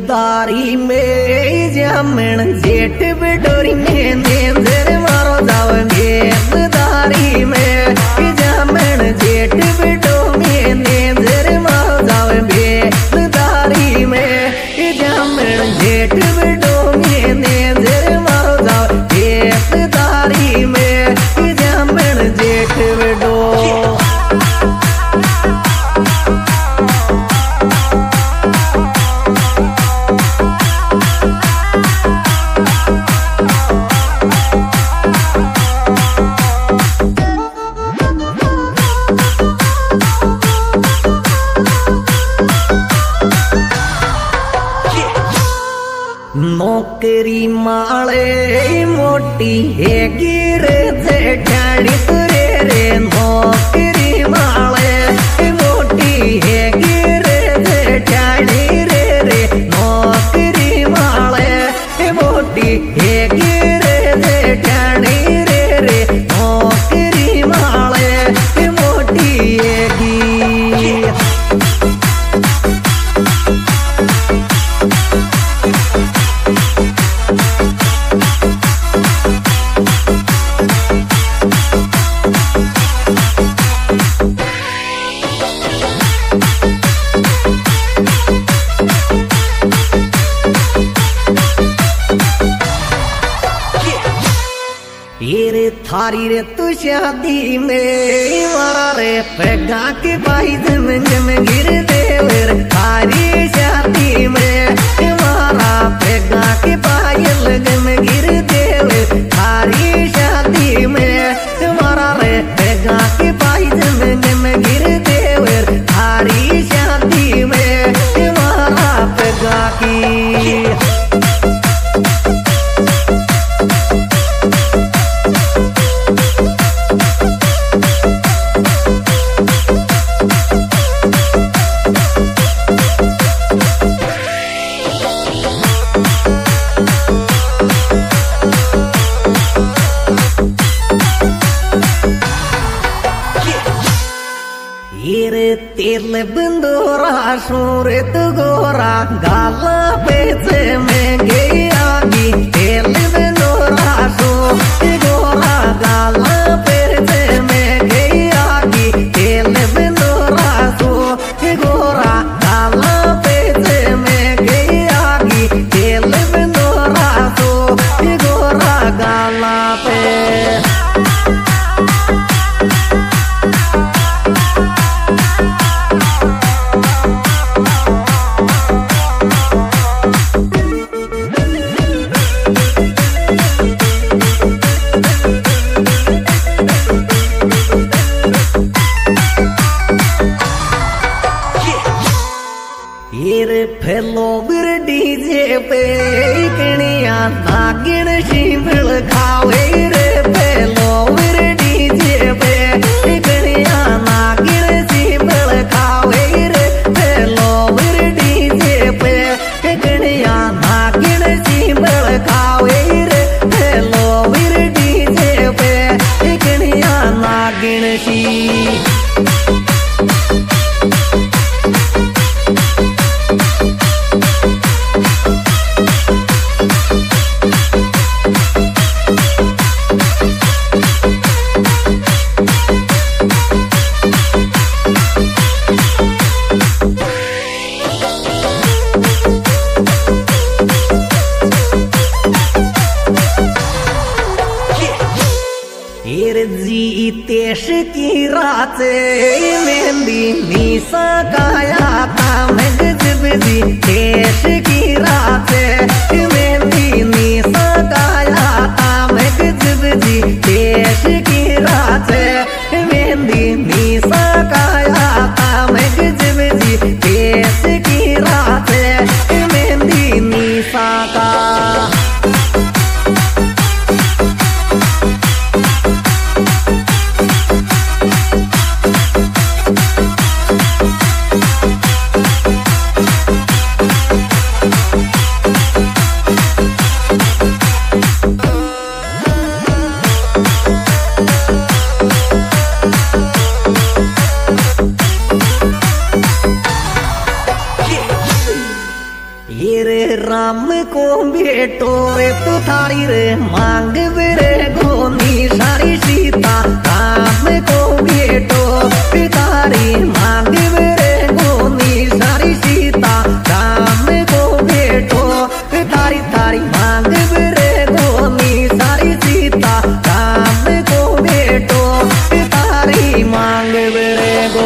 दारी में जामण जेठ बिडोरी में नेंजर मारो जाओगे दारी में जामण जेठ बिडो में नेंजर मारो जाओगे दारी में जामण जेठ बिडो में नेंजर मारो जाओगे दारी में जामण जेठ बिडो। नौकरी माले मोटी है गिरे जेठानी तुरे रे नौकरी माले मोटी है गिरे जेठानी रे नौकरी माले मोटी है गिरे जेठानी रे नौकरी माले मोटी है रे थारी रे तू शादी में मारा रे पैगा के भाई जम जम गिर दे रे थारी शादी में मारा पैगा के पायल जम गिर दे रे थारी शादी में मारा रे पैगा के भाई जम जम गिर दे रे थारी शादी में मारा पैगा की। तेल बंदोरा शोरे तो गोरा गाला पेचे में गई आगी तेल बंदोरा शोरे गोरा गाला पेचे में गई आगी तेल बंदोरा शोरे गोरा गाला पेचे में गई आगी तेल बंदोरा शोरे गोरा गाला पे। फेलो बिर डीजे पे कणिया नागिन शिंबल खावे रे फेलो बिर डीजे पे कणिया नागिन शिंबल खावे रे फेलो बिर डीजे पे कणिया नागिन शिंबल खावे रे फेलो बिर डीजे पे कणिया नागिन शी। जीतेश की रात मेहंदी निशा गाया था मैं गजब जीतेश की रात मेहंदी निशा गाया था मैं गजब जीतेश की रात मेहंदी निशा गाया था मैं गजब जीतेश की रात मेहंदी निशा का। भेटो रे तू थारी रे मांग रे गोनी सारी सीता राम को भेटो तारी मांग रे गोनी सारी सीता राम को भेटो तारी तारी मांग रे गोनी सारी सीता राम को भेटो तारी मांग रे गो।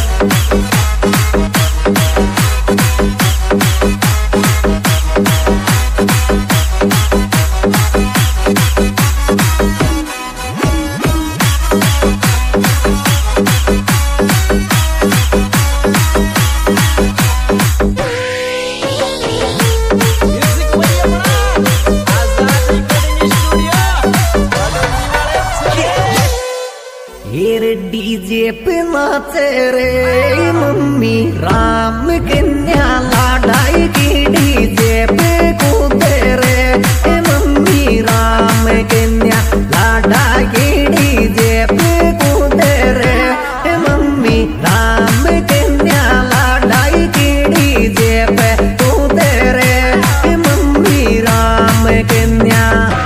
डीजे पे नाचे रे मम्मी राम कन्या लाडाई की डीजे पे कूदे रे मम्मी राम कन्या लाडाई की डीजे पे कूदे रे मम्मी राम कन्या लाडाई की डीजे पे कूदे रे मम्मी राम कन्या।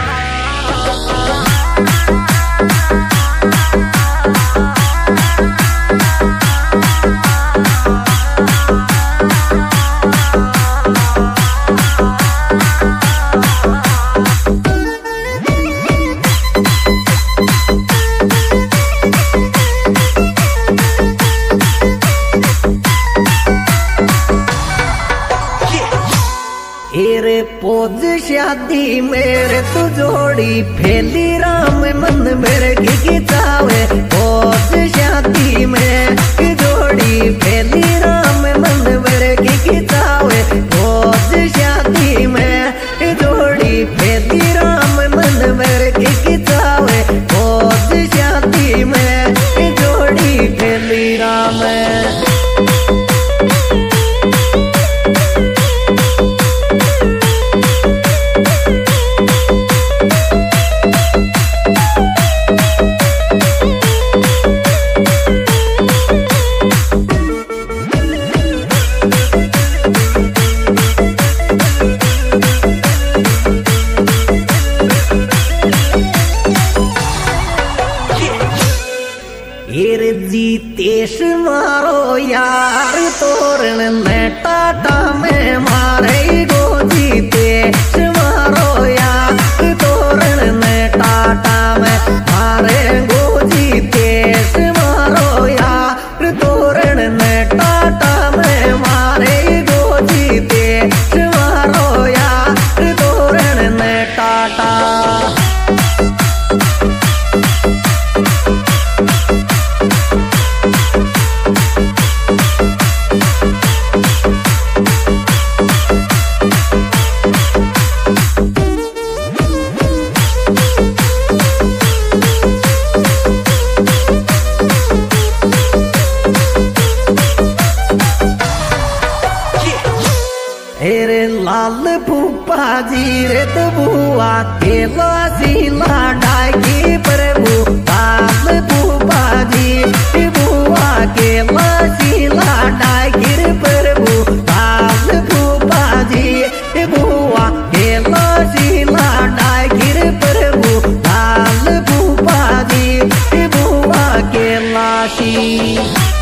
पोज शादी मेरे तू जोड़ी फैली राम मन मेरे की चावे पोज शादी में जोड़ी फैली राम मन मेरे की चावे पोज शादी में जोड़ी फैली राम मन मेरे की चावे पोज शादी में जोड़ी फैली राम। जीतेश मारो यार तोरण में टाटा में मारे गो जीतेश मारो यार तोरण में टाटा में मारे गो जीतेश मारो यार तोरण में टाटा में मारे गो जीतेश मारो यार तोरण में टाटा। लाल फूफा जी रे तो बुआ के लासीला डाकी प्रभु लाल फूफा जी बुआ के लासीला डाकी प्रभु लाल फूफा जी बुआ के लासीला डाकी प्रभु लाल फूफा जी बुआ के लासी।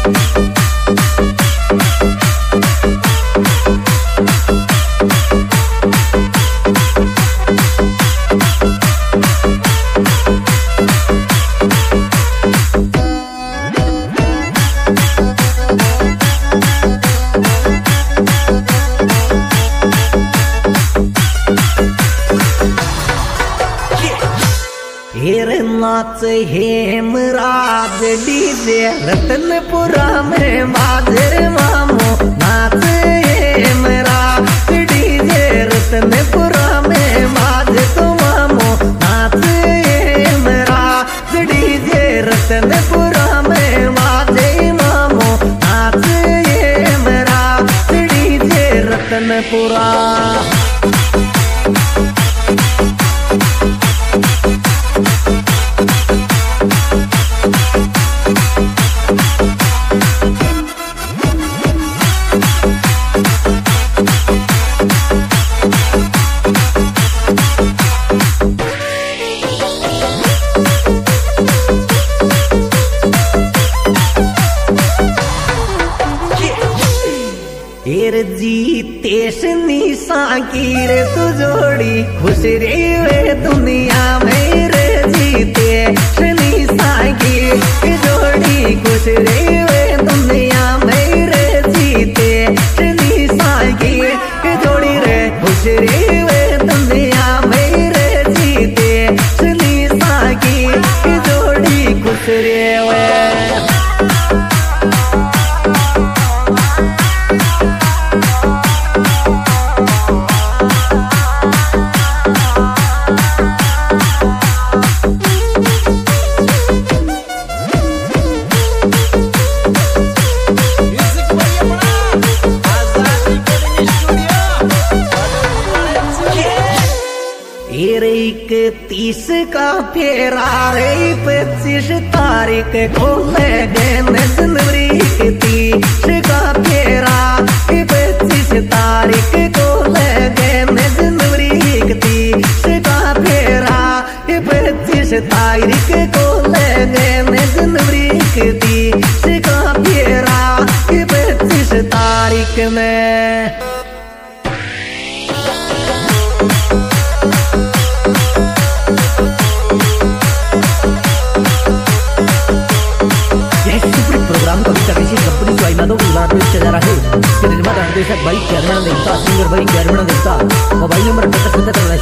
नाच हेमराज डीजे रतनपुरा में बाजर मामो नाच हेमराज डीजे रतनपुरा में बाज तो मामो नाच हेमराज डीजे रतनपुरा में बाजे मामो नाच हेमराज डीजे रतनपुरा। रे जीतेश निशा की रे तू जोड़ी खुश रे वे दुनिया में रे जीतेश निशा की जोड़ी खुश रे वे दुनिया में रे जीतेश निशा की जोड़ी रे खुश रे वे दुनिया में रे जीतेश निशा की जोड़ी खुश रे वे। तीस का फेरा रे 25 तारीख को जनवरी की 30 का फेरा 25 तारीख को जनवरी की 30 का फेरा 25 तारीख को जनवरी की 30 का फेरा 25 तारीख में। चला रहा है इसके निर्माता निर्देशक भाई कैरमण देवता सिंगर भाई कैरमण देवता मोबाइल नंबर 77